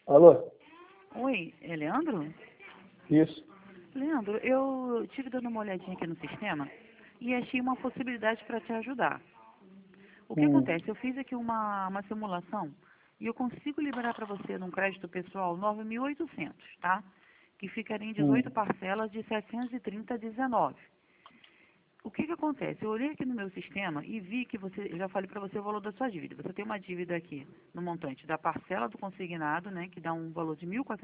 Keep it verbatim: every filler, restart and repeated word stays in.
Alô? Oi, é Leandro? Isso. Leandro, eu tive dando uma olhadinha aqui no sistema e achei uma possibilidade para te ajudar. O que Hum, acontece? Eu fiz aqui uma, uma simulação e eu consigo liberar para você num crédito pessoal nove mil e oitocentos, tá? Que ficaria em dezoito hum, parcelas de setecentos e trinta reais e dezenove centavos. O que que acontece? Eu olhei aqui no meu sistema e vi que você, eu já falei para você o valor da sua dívida. Você tem uma dívida aqui no montante da parcela do consignado, né, que dá um valor de mil quatrocentos